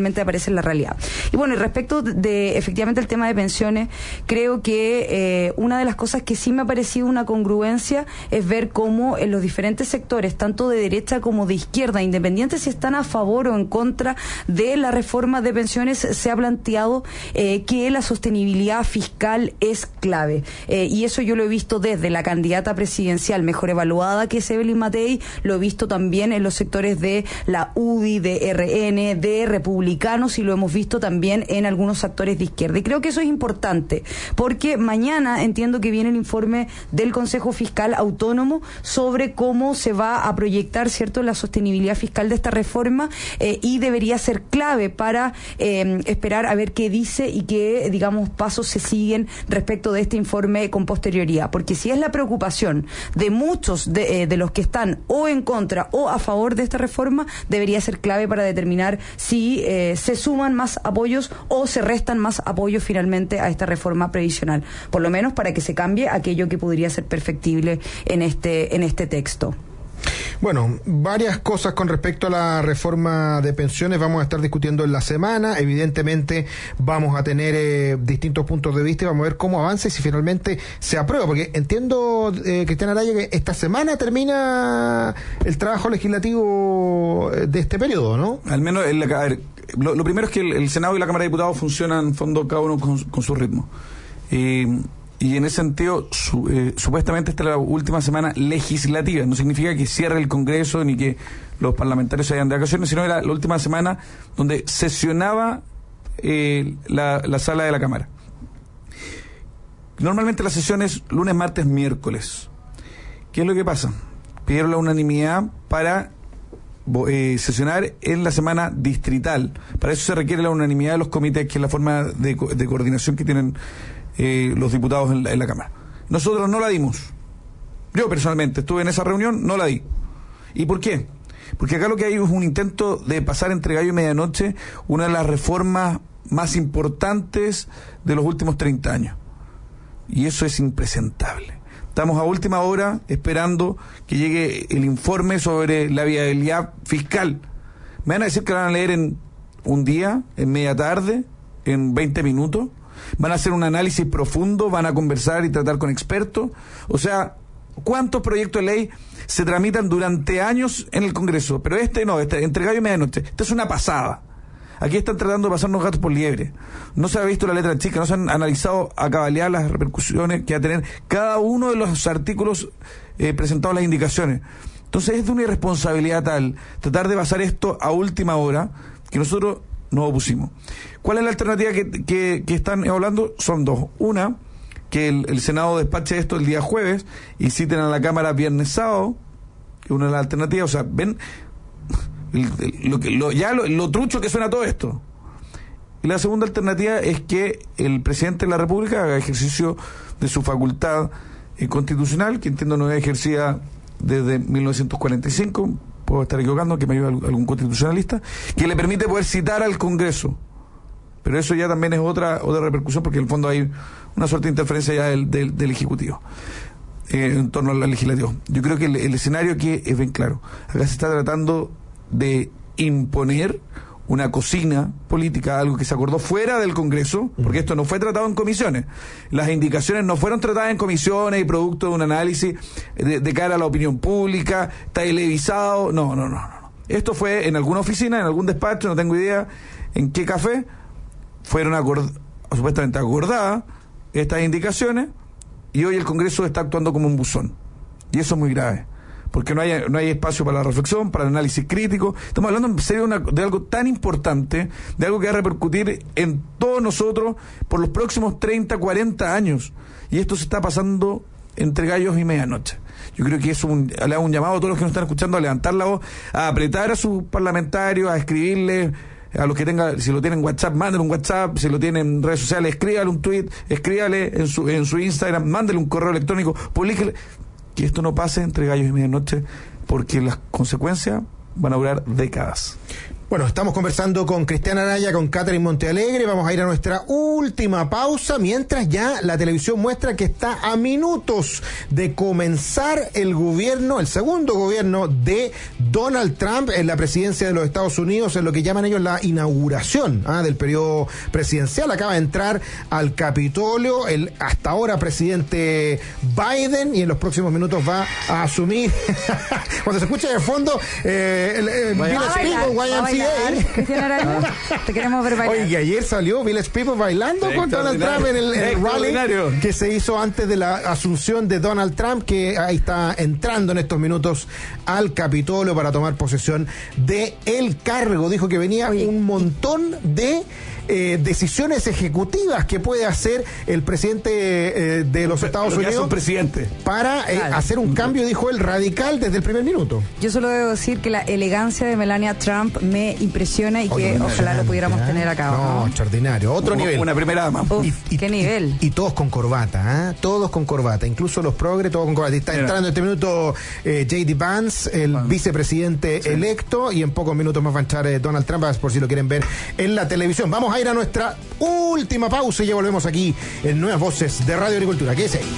finalmente aparece en la realidad. Y bueno, y respecto de efectivamente el tema de pensiones, creo que eh, una de las cosas que sí me ha parecido una congruencia es ver cómo en los diferentes sectores, tanto de derecha como de izquierda, independientes si están a favor o en contra de la reforma de pensiones, se ha planteado eh, que la sostenibilidad fiscal es clave. Eh, y eso yo lo he visto desde la candidata presidencial mejor evaluada, que es Evelyn Matei, lo he visto también en los sectores de la U D I, de R N, de republicanos, y lo hemos visto también en algunos actores de izquierda. Y creo que eso es importante, porque mañana entiendo que viene el informe del Consejo Fiscal Autónomo sobre cómo se va a proyectar, ¿cierto?, la sostenibilidad fiscal de esta reforma, eh, y debería ser clave para eh, esperar a ver qué dice y qué, digamos, pasos se siguen respecto de este informe con posterioridad. Porque si es la preocupación de muchos de, eh, de los que están o en contra o a favor de esta reforma, debería ser clave para determinar si eh, se suman más apoyos o se restan más apoyos finalmente a esta reforma previsional, por lo menos para que se cambie aquello que podría ser perfectible en este en este texto. Bueno, varias cosas con respecto a la reforma de pensiones vamos a estar discutiendo en la semana. Evidentemente vamos a tener eh, distintos puntos de vista y vamos a ver cómo avanza y si finalmente se aprueba, porque entiendo, eh, Cristian Araya, que esta semana termina el trabajo legislativo de este periodo, ¿no? Al menos, en la, a ver, lo, lo primero es que el, el Senado y la Cámara de Diputados funcionan en fondo cada uno con, con su ritmo. Eh, Y en ese sentido, su, eh, supuestamente esta es la última semana legislativa. No significa que cierre el Congreso ni que los parlamentarios se vayan de vacaciones, sino era la última semana donde sesionaba eh, la, la sala de la Cámara. Normalmente la sesión es lunes, martes, miércoles. ¿Qué es lo que pasa? Pidieron la unanimidad para eh, sesionar en la semana distrital. Para eso se requiere la unanimidad de los comités, que es la forma de, de coordinación que tienen Eh, los diputados en la, en la Cámara. Nosotros no la dimos. Yo personalmente estuve en esa reunión, no la di. ¿Y por qué? Porque acá lo que hay es un intento de pasar entre gallo y medianoche una de las reformas más importantes de los últimos treinta años. Y eso es impresentable. Estamos a última hora esperando que llegue el informe sobre la viabilidad fiscal. ¿Me van a decir que la van a leer en un día, en media tarde, en veinte minutos? ¿Van a hacer un análisis profundo? ¿Van a conversar y tratar con expertos? O sea, ¿cuántos proyectos de ley se tramitan durante años en el Congreso? Pero este no, este, entre gallo y medianoche. Esto es una pasada. Aquí están tratando de pasarnos gatos por liebre. No se ha visto la letra chica, no se han analizado a cabalidad las repercusiones que va a tener cada uno de los artículos eh, presentados en las indicaciones. Entonces es de una irresponsabilidad tal tratar de pasar esto a última hora que nosotros nos opusimos. ¿Cuál es la alternativa que, que, que están hablando? Son dos. Una, que el, el Senado despache esto el día jueves y citen a la Cámara viernes sábado, que es una de las alternativas. O sea, ven el, el, lo, lo, ya lo, lo trucho que suena todo esto. Y la segunda alternativa es que el presidente de la República haga ejercicio de su facultad eh, constitucional, que entiendo no es ejercida desde mil novecientos cuarenta y cinco, puedo estar equivocando, que me ayude algún constitucionalista, que le permite poder citar al Congreso. Pero eso ya también es otra otra repercusión, porque en el fondo hay una suerte de interferencia ya del, del, del Ejecutivo eh, en torno al legislativo. Yo creo que el, el escenario aquí es bien claro. Acá se está tratando de imponer una cocina política, algo que se acordó fuera del Congreso, porque esto no fue tratado en comisiones. Las indicaciones no fueron tratadas en comisiones y producto de un análisis de, de cara a la opinión pública, televisado. No, no, no, no. Esto fue en alguna oficina, en algún despacho, no tengo idea en qué café, fueron acord- supuestamente acordadas estas indicaciones, y hoy el Congreso está actuando como un buzón. Y eso es muy grave, porque no hay, no hay espacio para la reflexión, para el análisis crítico. Estamos hablando en serio de, una, de algo tan importante, de algo que va a repercutir en todos nosotros por los próximos treinta, cuarenta años. Y esto se está pasando entre gallos y medianoche. Yo creo que es un, le hago un llamado a todos los que nos están escuchando a levantar la voz, a apretar a sus parlamentarios, a escribirles, a los que tengan, si lo tienen en WhatsApp, mándenle un WhatsApp, si lo tienen en redes sociales, escríbale un tweet, escríbale en su, en su Instagram, mándele un correo electrónico, publíquele. Que esto no pase entre gallos y medianoche, porque las consecuencias van a durar décadas. Bueno, estamos conversando con Cristiana Araya, con Catherine Montealegre. Vamos a ir a nuestra última pausa, mientras ya la televisión muestra que está a minutos de comenzar el gobierno, el segundo gobierno de Donald Trump en la presidencia de los Estados Unidos, en lo que llaman ellos la inauguración ¿ah? del periodo presidencial. Acaba de entrar al Capitolio el hasta ahora presidente Biden, y en los próximos minutos va a asumir, cuando se escucha de fondo, eh, el, el Village People, Y M C A. Cristiana Araya, te queremos ver bailar. Oye, ayer salió Village People bailando con Donald Trump en el, el rally que se hizo antes de la asunción de Donald Trump, que ahí está entrando en estos minutos al Capitolio para tomar posesión de el cargo. Dijo que venía un montón de Eh, decisiones ejecutivas que puede hacer el presidente eh, de los Estados Lo que Unidos hace un presidente. para eh, Claro. hacer un cambio, dijo él, radical desde el primer minuto. Yo solo debo decir que la elegancia de Melania Trump me impresiona y que ojalá lo pudiéramos ¿eh? tener acá. No, ¿no? extraordinario. Otro Una- nivel. Una primera dama. Uf, Y- qué y- nivel. Y, y todos con corbata, ¿eh? Todos con corbata, incluso los progres, todos con corbata. Y está Mira. entrando en este minuto eh, J D Vance, el vicepresidente Sí. electo, y en pocos minutos más va a entrar eh, Donald Trump, por si lo quieren ver en la televisión. Vamos a ir a nuestra última pausa y ya volvemos aquí en Nuevas Voces de Radio Agricultura. ¿Qué es ahí?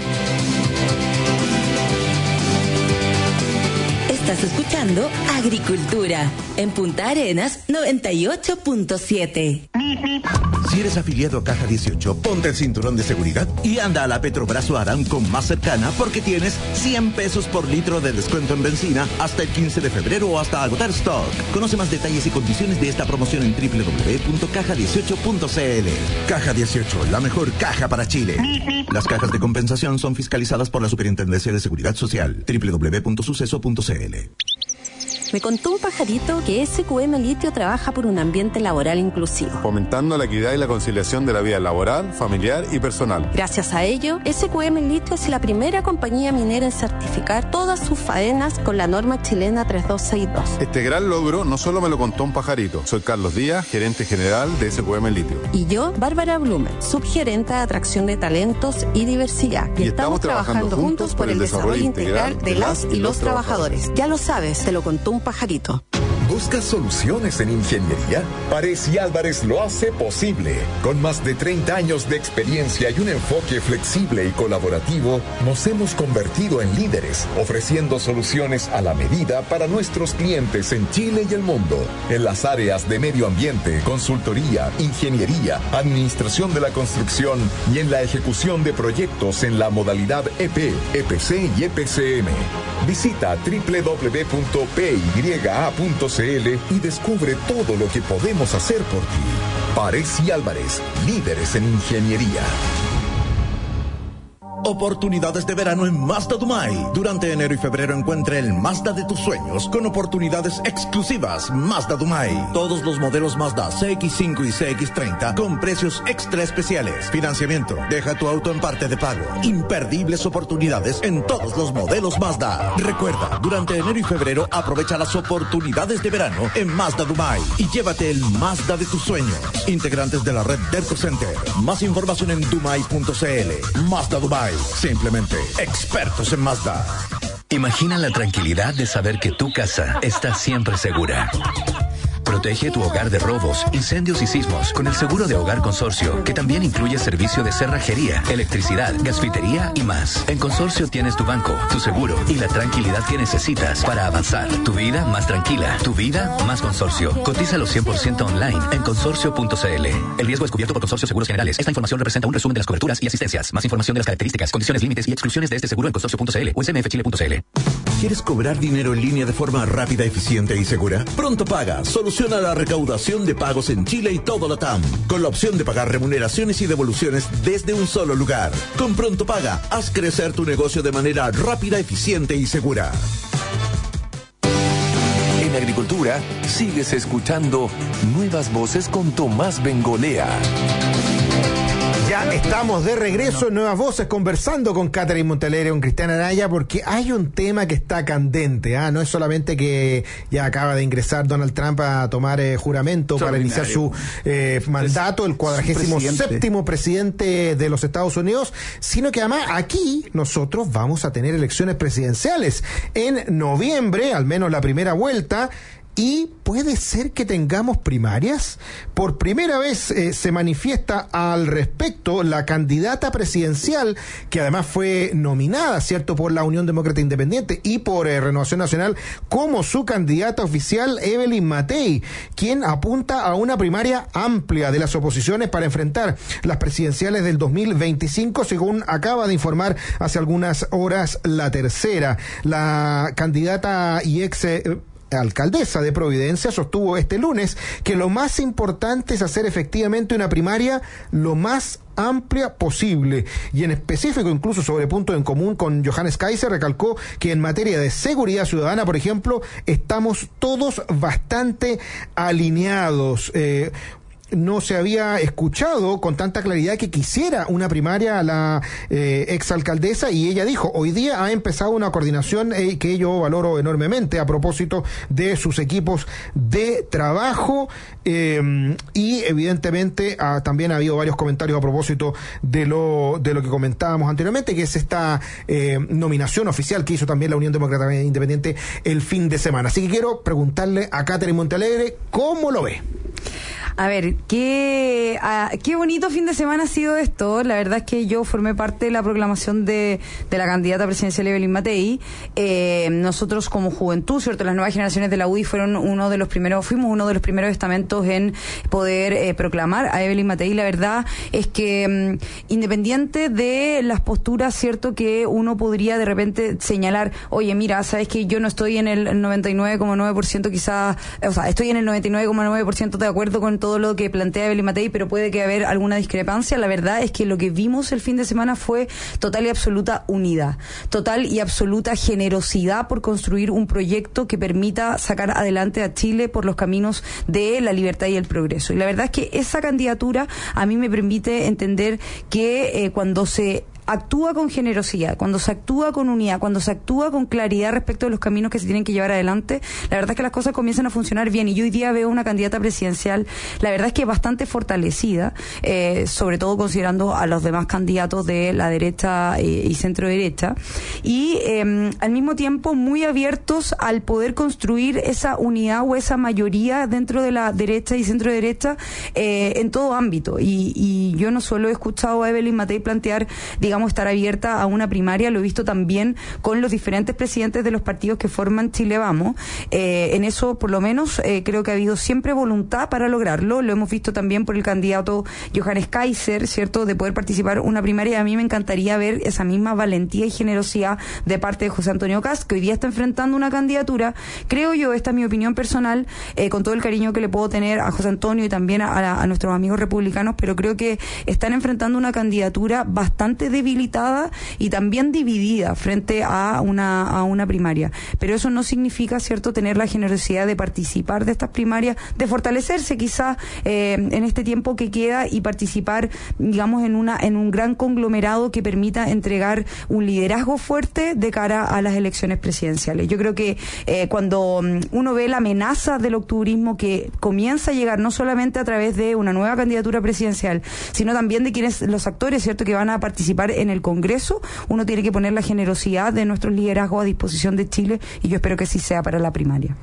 Estás escuchando Agricultura en Punta Arenas noventa y ocho punto siete. Si eres afiliado a Caja dieciocho, ponte el cinturón de seguridad y anda a la Petrobrazo Aramco más cercana, porque tienes cien pesos por litro de descuento en benzina hasta el quince de febrero o hasta agotar stock. Conoce más detalles y condiciones de esta promoción en doble u doble u doble u punto caja dieciocho punto c l. Caja dieciocho, la mejor caja para Chile. Las cajas de compensación son fiscalizadas por la Superintendencia de Seguridad Social. doble u doble u doble u punto suceso punto c l. Me contó un pajarito que S Q M Litio trabaja por un ambiente laboral inclusivo. Fomentando la equidad y la conciliación de la vida laboral, familiar y personal. Gracias a ello, S Q M Litio es la primera compañía minera en certificar todas sus faenas con la norma chilena tres dos seis dos. Este gran logro no solo me lo contó un pajarito. Soy Carlos Díaz, gerente general de S Q M Litio. Y yo, Bárbara Blumen, subgerente de atracción de talentos y diversidad. Y, Y estamos, estamos trabajando, trabajando juntos por el desarrollo integral de las y los trabajadores. Ya lo sabes, te lo contó un pajarito. ¿Buscas soluciones en ingeniería? Párez y Álvarez lo hace posible. Con más de treinta años de experiencia y un enfoque flexible y colaborativo, nos hemos convertido en líderes, ofreciendo soluciones a la medida para nuestros clientes en Chile y el mundo. En las áreas de medio ambiente, consultoría, ingeniería, administración de la construcción y en la ejecución de proyectos en la modalidad E P, E P C y E P C M. Visita doble u doble u doble u punto p y a punto c l y descubre todo lo que podemos hacer por ti. Párez y Álvarez, líderes en ingeniería. Oportunidades de verano en Mazda Dumay. Durante enero y febrero encuentra el Mazda de tus sueños con oportunidades exclusivas. Mazda Dumay. Todos los modelos Mazda C X cinco y C X treinta con precios extra especiales. Financiamiento. Deja tu auto en parte de pago. Imperdibles oportunidades en todos los modelos Mazda. Recuerda, durante enero y febrero aprovecha las oportunidades de verano en Mazda Dumay y llévate el Mazda de tus sueños. Integrantes de la red Derco Center. Más información en dumay punto c l. Mazda Dumay. Simplemente expertos en Mazda. Imagina la tranquilidad de saber que tu casa está siempre segura. Protege tu hogar de robos, incendios y sismos con el seguro de hogar Consorcio, que también incluye servicio de cerrajería, electricidad, gasfitería y más. En Consorcio tienes tu banco, tu seguro y la tranquilidad que necesitas para avanzar. Tu vida más tranquila, tu vida más Consorcio. Cotízalo cien por ciento online en consorcio punto c l. El riesgo es cubierto por Consorcio Seguros Generales. Esta información representa un resumen de las coberturas y asistencias. Más información de las características, condiciones, límites y exclusiones de este seguro en consorcio punto c l o s m f chile punto c l. ¿Quieres cobrar dinero en línea de forma rápida, eficiente y segura? Pronto Paga soluciona la recaudación de pagos en Chile y todo Latam, con la opción de pagar remuneraciones y devoluciones desde un solo lugar. Con Pronto Paga, haz crecer tu negocio de manera rápida, eficiente y segura. En Agricultura, sigues escuchando Nuevas Voces con Tomás Bengolea. Ya estamos de regreso en Nuevas Voces, conversando con Catherine Montealegre, con Cristiana Araya, porque hay un tema que está candente. ¿ah? No es solamente que ya acaba de ingresar Donald Trump a tomar eh, juramento para iniciar su eh, mandato, el cuadragésimo séptimo presidente de los Estados Unidos, sino que además aquí nosotros vamos a tener elecciones presidenciales en noviembre, al menos la primera vuelta. Y puede ser que tengamos primarias. Por primera vez eh, se manifiesta al respecto la candidata presidencial, que además fue nominada, ¿cierto?, por la Unión Demócrata Independiente y por eh, Renovación Nacional como su candidata oficial, Evelyn Matei, quien apunta a una primaria amplia de las oposiciones para enfrentar las presidenciales del dos mil veinticinco, según acaba de informar hace algunas horas La Tercera. La candidata y ex eh, alcaldesa de Providencia sostuvo este lunes que lo más importante es hacer efectivamente una primaria lo más amplia posible, y en específico incluso sobre puntos en común con Johannes Kaiser recalcó que en materia de seguridad ciudadana, por ejemplo, estamos todos bastante alineados. Eh, no se había escuchado con tanta claridad que quisiera una primaria a la eh, exalcaldesa, y ella dijo, hoy día ha empezado una coordinación eh, que yo valoro enormemente a propósito de sus equipos de trabajo, eh, y evidentemente ah, también ha habido varios comentarios a propósito de lo de lo que comentábamos anteriormente, que es esta eh, nominación oficial que hizo también la Unión Demócrata Independiente el fin de semana. Así que quiero preguntarle a Catherine Montealegre, ¿cómo lo ve? A ver, qué, ah, qué bonito fin de semana ha sido esto. La verdad es que yo formé parte de la proclamación de, de la candidata presidencial Evelyn Matei. Eh, nosotros como juventud, ¿cierto? Las nuevas generaciones de la U D I fueron uno de los primeros, fuimos uno de los primeros estamentos en poder eh, proclamar a Evelyn Matei. La verdad es que mm, independiente de las posturas, ¿cierto? Que uno podría de repente señalar, oye, mira, sabes que yo no estoy en el noventa y nueve coma nueve por ciento quizás, o sea, estoy en el noventa y nueve coma nueve por ciento de acuerdo con todo lo que plantea Evelyn Matei, pero puede que haber alguna discrepancia. La verdad es que lo que vimos el fin de semana fue total y absoluta unidad, total y absoluta generosidad por construir un proyecto que permita sacar adelante a Chile por los caminos de la libertad y el progreso. Y la verdad es que esa candidatura a mí me permite entender que eh, cuando se actúa con generosidad, cuando se actúa con unidad, cuando se actúa con claridad respecto de los caminos que se tienen que llevar adelante, la verdad es que las cosas comienzan a funcionar bien. Y yo hoy día veo una candidata presidencial, la verdad es que bastante fortalecida, eh, sobre todo considerando a los demás candidatos de la derecha eh, y centro derecha, y eh, al mismo tiempo muy abiertos al poder construir esa unidad o esa mayoría dentro de la derecha y centro derecha eh, en todo ámbito. Y, y yo no solo he escuchado a Evelyn Matei plantear, digamos, digamos, estar abierta a una primaria, lo he visto también con los diferentes presidentes de los partidos que forman Chile Vamos. Eh, en eso, por lo menos, eh, creo que ha habido siempre voluntad para lograrlo. Lo hemos visto también por el candidato Johannes Kaiser, ¿cierto?, de poder participar en una primaria. A mí me encantaría ver esa misma valentía y generosidad de parte de José Antonio Kast, que hoy día está enfrentando una candidatura, creo yo, esta es mi opinión personal, eh, con todo el cariño que le puedo tener a José Antonio y también a, a, a nuestros amigos republicanos, pero creo que están enfrentando una candidatura bastante debilitada y también dividida frente a una a una primaria. Pero eso no significa, ¿cierto?, tener la generosidad de participar de estas primarias, de fortalecerse quizá eh, en este tiempo que queda y participar, digamos, en una en un gran conglomerado que permita entregar un liderazgo fuerte de cara a las elecciones presidenciales. Yo creo que eh, cuando uno ve la amenaza del octubrismo que comienza a llegar no solamente a través de una nueva candidatura presidencial, sino también de quienes los actores, ¿cierto?, que van a participar en el Congreso, uno tiene que poner la generosidad de nuestros liderazgos a disposición de Chile, y yo espero que sí sea para la primaria.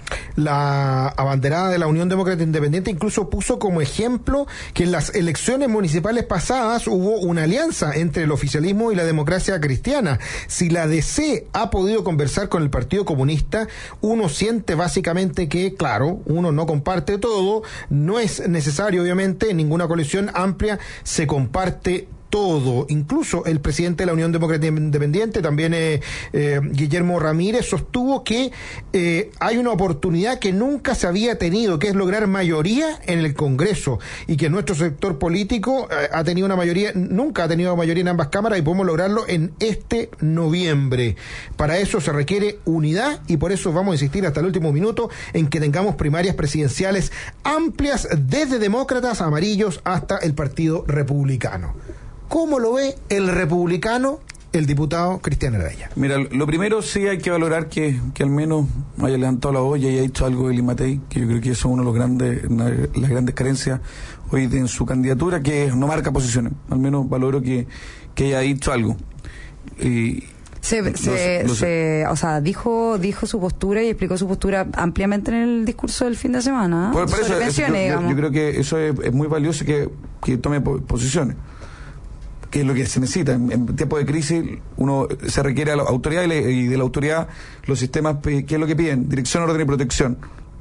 La abanderada de la Unión Demócrata Independiente incluso puso como ejemplo que en las elecciones municipales pasadas hubo una alianza entre el oficialismo y la democracia cristiana. Si la D C ha podido conversar con el Partido Comunista, uno siente básicamente que, claro, uno no comparte todo, no es necesario, obviamente, en ninguna coalición amplia se comparte todo. Incluso el presidente de la Unión Demócrata Independiente, también eh, eh, Guillermo Ramírez, sostuvo que eh, hay una oportunidad que nunca se había tenido, que es lograr mayoría en el Congreso, y que nuestro sector político eh, ha tenido una mayoría, nunca ha tenido mayoría en ambas cámaras, y podemos lograrlo en este noviembre. Para eso se requiere unidad, y por eso vamos a insistir hasta el último minuto en que tengamos primarias presidenciales amplias, desde demócratas amarillos hasta el Partido Republicano. ¿Cómo lo ve el republicano, el diputado Cristian Araya? Mira, lo primero sí hay que valorar que, que al menos haya levantado la olla y haya dicho algo de Evelyn Matei, que yo creo que eso es uno de los grandes, una de las grandes carencias hoy de, en su candidatura, que no marca posiciones. Al menos valoro que, que haya dicho algo. Y Se, Lo se, sé, lo sé. se- o sea, dijo dijo su postura y explicó su postura ampliamente en el discurso del fin de semana. ¿eh? Por, por Sobre eso, eso, pensiones, yo, yo- digamos. yo creo que eso es, es muy valioso que, que tome po- posiciones, que es lo que se necesita. En, en tiempos de crisis uno se requiere a la autoridad y, le- y de la autoridad los sistemas, pe- ¿qué es lo que piden? Dirección, orden y protección.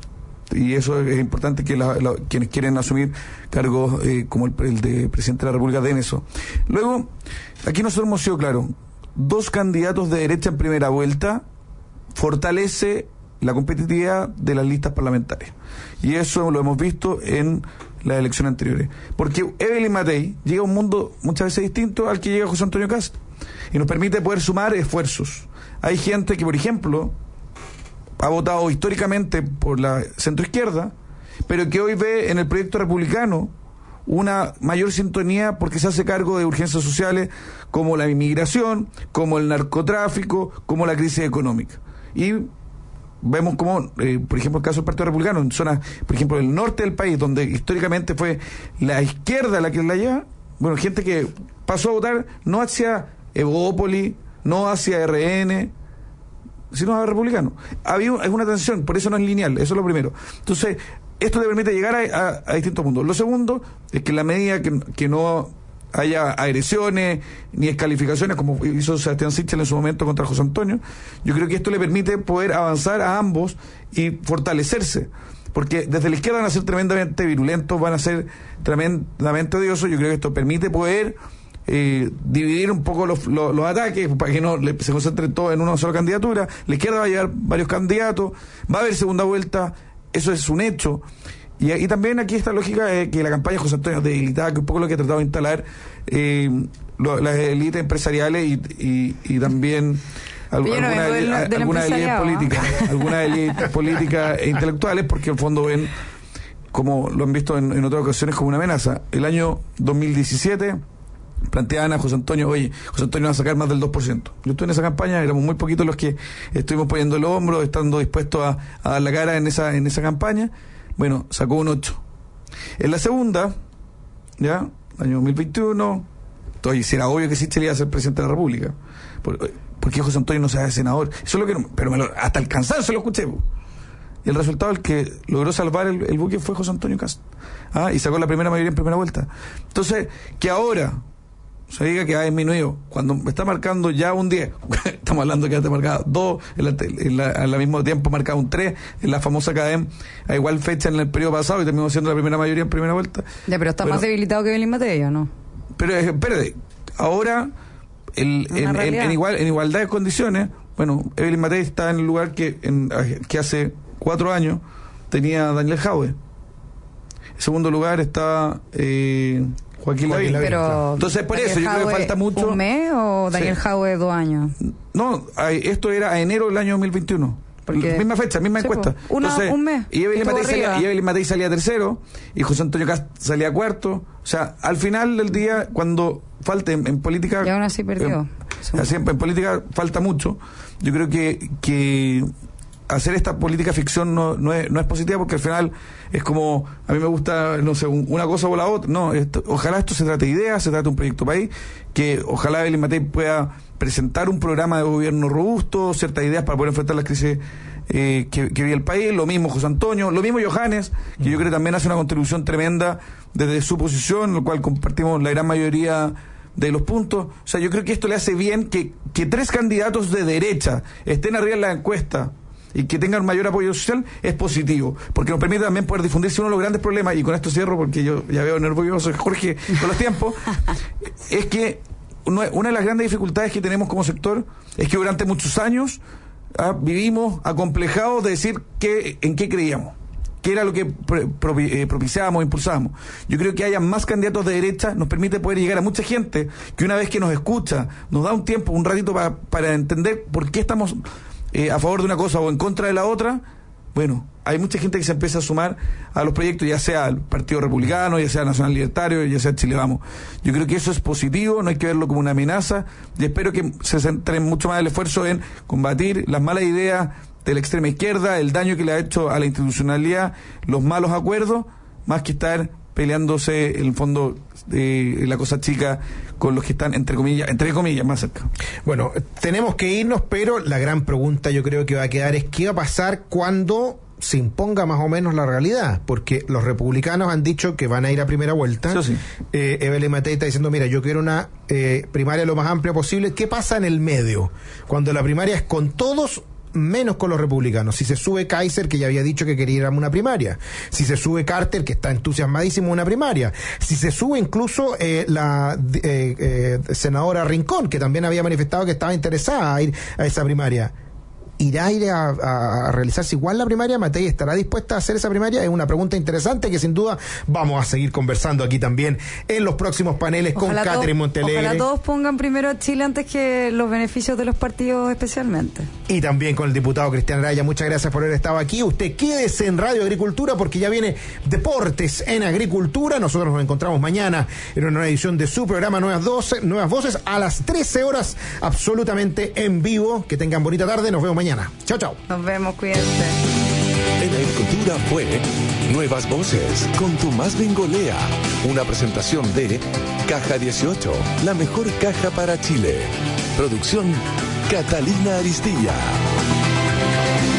Y eso es importante que la- la- quienes quieren asumir cargos eh, como el, el de presidente de la República den eso. Luego, aquí nosotros hemos sido claros, dos candidatos de derecha en primera vuelta fortalece la competitividad de las listas parlamentarias. Y eso lo hemos visto en las elecciones anteriores. Porque Evelyn Matei llega a un mundo muchas veces distinto al que llega José Antonio Kast. Y nos permite poder sumar esfuerzos. Hay gente que, por ejemplo, ha votado históricamente por la centroizquierda, pero que hoy ve en el proyecto republicano una mayor sintonía porque se hace cargo de urgencias sociales como la inmigración, como el narcotráfico, como la crisis económica. Y vemos como, eh, por ejemplo, el caso del Partido Republicano, en zonas, por ejemplo, del norte del país, donde históricamente fue la izquierda la que la lleva, bueno, gente que pasó a votar no hacia Evópoli, no hacia R N, sino a republicano. Había es una tensión, por eso no es lineal, eso es lo primero. Entonces, esto te permite llegar a, a, a distintos mundos. Lo segundo es que en la medida que, que no haya agresiones ni descalificaciones como hizo Sebastián Sichel en su momento contra José Antonio, yo creo que esto le permite poder avanzar a ambos y fortalecerse, porque desde la izquierda van a ser tremendamente virulentos, van a ser tremendamente odiosos. Yo creo que esto permite poder eh, dividir un poco los, los, los ataques para que no le, se concentren todos en una sola candidatura. La izquierda va a llevar varios candidatos, va a haber segunda vuelta, eso es un hecho. Y, y también aquí esta lógica de que la campaña de José Antonio debilitada, que es un poco lo que ha tratado de instalar eh, lo, las élites empresariales y, y, y también al, Yo no alguna vengo del- élites del alguna élites empresariado, políticas, algunas élites políticas e intelectuales, porque en el fondo ven, como lo han visto en, en otras ocasiones, como una amenaza. El año dos mil diecisiete planteaban a José Antonio, oye, José Antonio va a sacar más del dos por ciento. Yo estuve en esa campaña, éramos muy poquitos los que estuvimos poniendo el hombro, estando dispuestos a, a dar la cara en esa, en esa campaña. Bueno, sacó un ocho. En la segunda, ya, año dos mil veintiuno, oye, si era obvio que Sichel iba a ser presidente de la República. ¿Por, por qué José Antonio no se hace senador? Eso es lo que no, pero me lo, hasta el cansancio lo escuché. Po. Y el resultado, el que logró salvar el, el buque fue José Antonio Kast. Ah, y sacó la primera mayoría en primera vuelta. Entonces, que ahora se diga que ha disminuido, cuando está marcando ya un diez, estamos hablando que antes marcaba dos, en la, en la, al mismo tiempo marcaba un tres, en la famosa Cadem, a igual fecha en el periodo pasado, y terminó siendo la primera mayoría en primera vuelta. Ya, pero está Pero- más debilitado que Evelyn Matei, ¿o no? Pero eh, espérate, ahora el, Una en, en, realidad. en igual en igualdad de condiciones, bueno, Evelyn Matei está en el lugar que en, que hace cuatro años tenía Daniel Jaue. En segundo lugar está eh, Joaquín Lavín. Pero Entonces, por Daniel eso yo creo que Jaue, falta mucho. ¿Un mes o Daniel Sí. Jaue dos años? No, ay, esto era a enero del año dos mil veintiuno. Porque- Misma fecha, misma Sí, encuesta. po. Una- un mes. Y Evelyn, Estuvo Matei salía, arriba. y Evelyn Matei salía tercero y José Antonio Kast salía cuarto. O sea, al final del día, cuando falte en, en política... Y aún así perdió. eh, así, en, en política falta mucho. Yo creo que, que hacer esta política ficción no, no, es, no es positiva, porque al final es como, a mí me gusta, no sé, un- una cosa o la otra. No, esto, ojalá esto se trate de ideas, se trate de un proyecto país, que ojalá Evelyn Matei pueda presentar un programa de gobierno robusto, ciertas ideas para poder enfrentar las crisis eh, que, que vive el país. Lo mismo José Antonio, lo mismo Johannes, que yo creo que también hace una contribución tremenda desde su posición, lo cual compartimos la gran mayoría de los puntos. O sea, yo creo que esto le hace bien que, que tres candidatos de derecha estén arriba en la encuesta y que tengan mayor apoyo social, es positivo, porque nos permite también poder difundirse uno de los grandes problemas, y con esto cierro porque yo ya veo nervioso Jorge con los tiempos, es que una una de las grandes dificultades que tenemos como sector es que durante muchos años ah, vivimos acomplejados de decir que, en qué creíamos, qué era lo que pro- propi- eh, propiciábamos, impulsábamos. Yo creo que haya más candidatos de derecha nos permite poder llegar a mucha gente que una vez que nos escucha, nos da un tiempo, un ratito pa- para entender por qué estamos eh, a favor de una cosa o en contra de la otra. Bueno, hay mucha gente que se empieza a sumar a los proyectos, ya sea al Partido Republicano, ya sea Nacional Libertario, ya sea Chile Vamos. Yo creo que eso es positivo, no hay que verlo como una amenaza, y espero que se centren mucho más el esfuerzo en combatir las malas ideas de la extrema izquierda, el daño que le ha hecho a la institucionalidad, los malos acuerdos, más que estar peleándose en el fondo eh, la cosa chica con los que están entre comillas, entre comillas más cerca. Bueno, tenemos que irnos, pero la gran pregunta yo creo que va a quedar es qué va a pasar cuando se imponga más o menos la realidad, porque los republicanos han dicho que van a ir a primera vuelta. Sí, sí. eh, Evelyn Matei está diciendo, mira, yo quiero una eh, primaria lo más amplia posible. ¿Qué pasa en el medio? Cuando la primaria es con todos menos con los republicanos. Si se sube Kaiser, que ya había dicho que quería ir a una primaria. Si se sube Carter, que está entusiasmadísimo en una primaria. Si se sube incluso eh, la eh, eh, senadora Rincón, que también había manifestado que estaba interesada a ir a esa primaria. ¿Irá a ir a, a, a realizarse igual la primaria? ¿Matei estará dispuesta a hacer esa primaria? Es una pregunta interesante que sin duda vamos a seguir conversando aquí también en los próximos paneles ojalá con Catherine Montealegre. Ojalá todos pongan primero a Chile antes que los beneficios de los partidos especialmente. Y también con el diputado Cristian Araya. Muchas gracias por haber estado aquí. Usted quédese en Radio Agricultura porque ya viene Deportes en Agricultura. Nosotros nos encontramos mañana en una nueva edición de su programa Nuevas, doce, Nuevas Voces a las trece horas absolutamente en vivo. Que tengan bonita tarde. Nos vemos mañana. Chao, chao. Nos vemos, cuídense. En Agricultura fue Nuevas Voces con Tomás Bengolea. Una presentación de Caja dieciocho, la mejor caja para Chile. Producción Catalina Aristilla.